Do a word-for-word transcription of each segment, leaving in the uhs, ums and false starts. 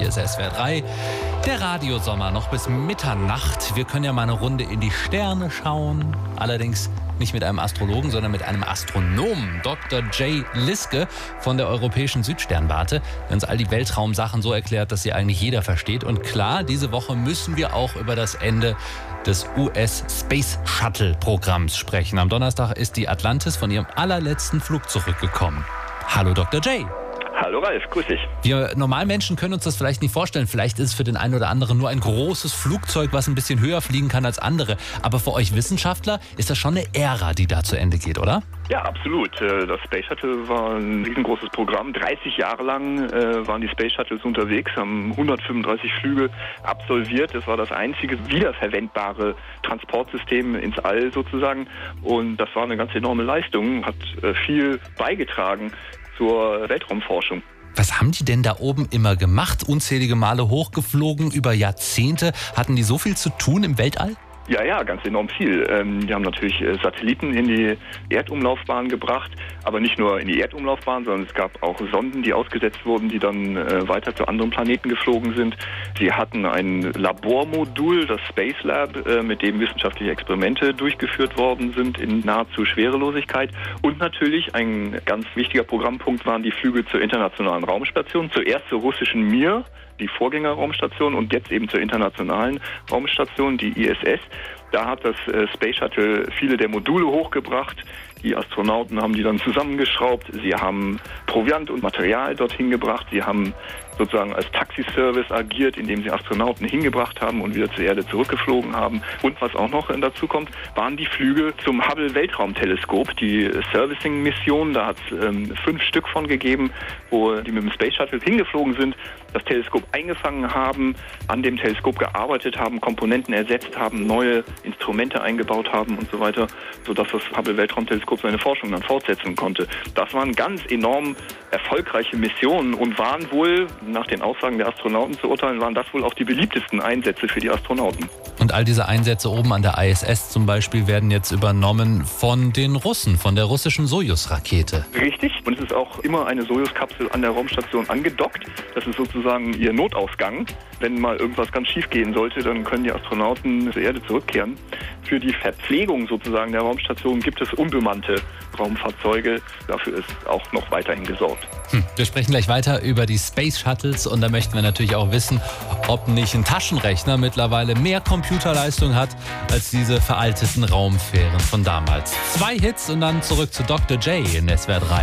ist S W R drei. Der Radiosommer noch bis Mitternacht. Wir können ja mal eine Runde in die Sterne schauen. Allerdings nicht mit einem Astrologen, sondern mit einem Astronomen, Doktor Jay Liske von der Europäischen Südsternwarte, der uns all die Weltraumsachen so erklärt, dass sie eigentlich jeder versteht. Und klar, diese Woche müssen wir auch über das Ende des U S Space Shuttle Programms sprechen. Am Donnerstag ist die Atlantis von ihrem allerletzten Flug zurückgekommen. Hallo Doktor Jay. Hallo Ralf, grüß dich. Wir Normalmenschen können uns das vielleicht nicht vorstellen. Vielleicht ist es für den einen oder anderen nur ein großes Flugzeug, was ein bisschen höher fliegen kann als andere. Aber für euch Wissenschaftler ist das schon eine Ära, die da zu Ende geht, oder? Ja, absolut. Das Space Shuttle war ein riesengroßes Programm. dreißig Jahre lang waren die Space Shuttles unterwegs, haben hundertfünfunddreißig Flüge absolviert. Das war das einzige wiederverwendbare Transportsystem ins All sozusagen. Und das war eine ganz enorme Leistung, hat viel beigetragen zur Weltraumforschung. Was haben die denn da oben immer gemacht? Unzählige Male hochgeflogen, über Jahrzehnte. Hatten die so viel zu tun im Weltall? Ja, ja, ganz enorm viel. Ähm, die haben natürlich äh, Satelliten in die Erdumlaufbahn gebracht, aber nicht nur in die Erdumlaufbahn, sondern es gab auch Sonden, die ausgesetzt wurden, die dann äh, weiter zu anderen Planeten geflogen sind. Sie hatten ein Labormodul, das Space Lab, äh, mit dem wissenschaftliche Experimente durchgeführt worden sind in nahezu Schwerelosigkeit. Und natürlich ein ganz wichtiger Programmpunkt waren die Flüge zur internationalen Raumstation, zuerst zur russischen Mir, die Vorgängerraumstation, und jetzt eben zur internationalen Raumstation, die I S S. Da hat das äh, Space Shuttle viele der Module hochgebracht. Die Astronauten haben die dann zusammengeschraubt. Sie haben Proviant und Material dorthin gebracht. Sie haben sozusagen als Taxiservice agiert, indem sie Astronauten hingebracht haben und wieder zur Erde zurückgeflogen haben. Und was auch noch dazu kommt, waren die Flüge zum Hubble-Weltraumteleskop, die Servicing-Mission. Da hat es ähm, fünf Stück von gegeben, wo die mit dem Space Shuttle hingeflogen sind, das Teleskop eingefangen haben, an dem Teleskop gearbeitet haben, Komponenten ersetzt haben, neue Instrumente eingebaut haben und so weiter, sodass das Hubble-Weltraumteleskop seine Forschung dann fortsetzen konnte. Das waren ganz enorm erfolgreiche Missionen und waren wohl, nach den Aussagen der Astronauten zu urteilen, waren das wohl auch die beliebtesten Einsätze für die Astronauten. Und all diese Einsätze oben an der I S S zum Beispiel werden jetzt übernommen von den Russen, von der russischen Sojus-Rakete. Richtig. Und es ist auch immer eine Sojus-Kapsel an der Raumstation angedockt. Das ist sozusagen ihr Notausgang. Wenn mal irgendwas ganz schief gehen sollte, dann können die Astronauten zur Erde zurückkehren. Für die Verpflegung sozusagen der Raumstation gibt es unbemannte Raumfahrzeuge. Dafür ist auch noch weiterhin gesorgt. Hm. Wir sprechen gleich weiter über die Space Shuttles und da möchten wir natürlich auch wissen, ob nicht ein Taschenrechner mittlerweile mehr Computerleistung hat als diese veralteten Raumfähren von damals. Zwei Hits und dann zurück zu Doktor Jay in S W R drei.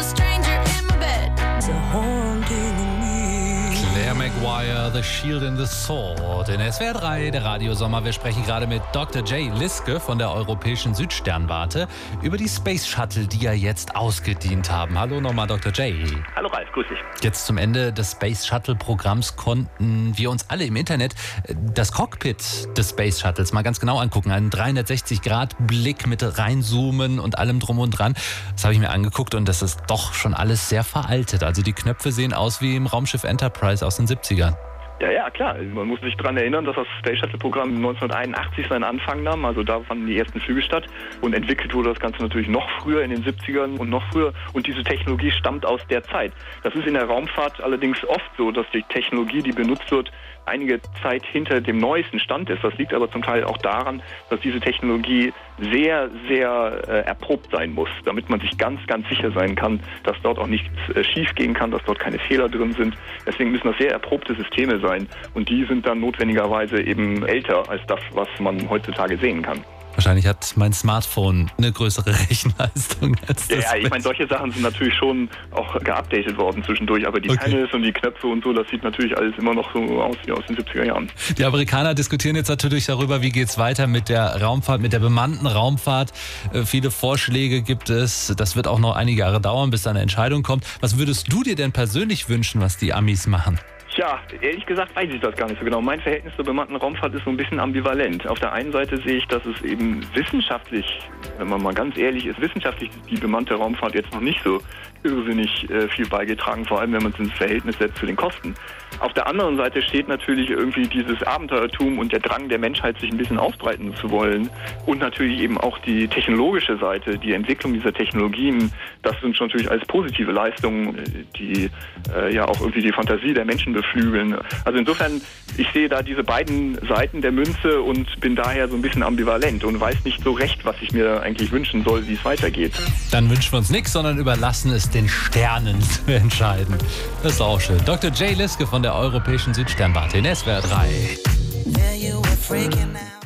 Claire Maguire, The Shield and the Sword in S W R drei, der Radiosommer. Wir sprechen gerade mit Doktor Jay Liske von der Europäischen Südsternwarte über die Space Shuttle, die ja jetzt ausgedient haben. Hallo nochmal, Doktor Jay. Hallo Ralf, grüß dich. Jetzt zum Ende des Space Shuttle Programms konnten wir uns alle im Internet das Cockpit des Space Shuttles mal ganz genau angucken. Einen dreihundertsechzig Grad Blick mit reinzoomen und allem drum und dran. Das habe ich mir angeguckt und das ist doch schon alles sehr veraltet. Also die Knöpfe sehen aus wie im Raumschiff Enterprise aus den siebzigern. Ja, ja, klar. Man muss sich daran erinnern, dass das Space Shuttle-Programm neunzehnhunderteinundachtzig seinen Anfang nahm. Also da fanden die ersten Flüge statt. Und entwickelt wurde das Ganze natürlich noch früher, in den siebzigern und noch früher. Und diese Technologie stammt aus der Zeit. Das ist in der Raumfahrt allerdings oft so, dass die Technologie, die benutzt wird, einige Zeit hinter dem neuesten Stand ist. Das liegt aber zum Teil auch daran, dass diese Technologie sehr, sehr äh, erprobt sein muss, damit man sich ganz, ganz sicher sein kann, dass dort auch nichts äh, schief gehen kann, dass dort keine Fehler drin sind. Deswegen müssen das sehr erprobte Systeme sein und die sind dann notwendigerweise eben älter als das, was man heutzutage sehen kann. Wahrscheinlich hat mein Smartphone eine größere Rechenleistung als das. Ja, ich meine, solche Sachen sind natürlich schon auch geupdatet worden zwischendurch, aber die Okay. Panels und die Knöpfe und so, das sieht natürlich alles immer noch so aus wie aus den siebziger Jahren. Die Amerikaner diskutieren jetzt natürlich darüber, wie geht's weiter mit der Raumfahrt, mit der bemannten Raumfahrt. Äh, viele Vorschläge gibt es. Das wird auch noch einige Jahre dauern, bis da eine Entscheidung kommt. Was würdest du dir denn persönlich wünschen, was die Amis machen? Tja, ehrlich gesagt weiß ich das gar nicht so genau. Mein Verhältnis zur bemannten Raumfahrt ist so ein bisschen ambivalent. Auf der einen Seite sehe ich, dass es eben wissenschaftlich, wenn man mal ganz ehrlich ist, wissenschaftlich die bemannte Raumfahrt jetzt noch nicht so irrsinnig äh, viel beigetragen, vor allem wenn man es ins Verhältnis setzt zu den Kosten. Auf der anderen Seite steht natürlich irgendwie dieses Abenteuertum und der Drang der Menschheit, sich ein bisschen ausbreiten zu wollen. Und natürlich eben auch die technologische Seite, die Entwicklung dieser Technologien. Das sind schon natürlich alles positive Leistungen, die äh, ja auch irgendwie die Fantasie der Menschen befriedigen. beflügeln. Also insofern, ich sehe da diese beiden Seiten der Münze und bin daher so ein bisschen ambivalent und weiß nicht so recht, was ich mir eigentlich wünschen soll, wie es weitergeht. Dann wünschen wir uns nichts, sondern überlassen es den Sternen zu entscheiden. Das ist auch schön. Doktor Jay Liske von der Europäischen Südsternwarte in S W R drei.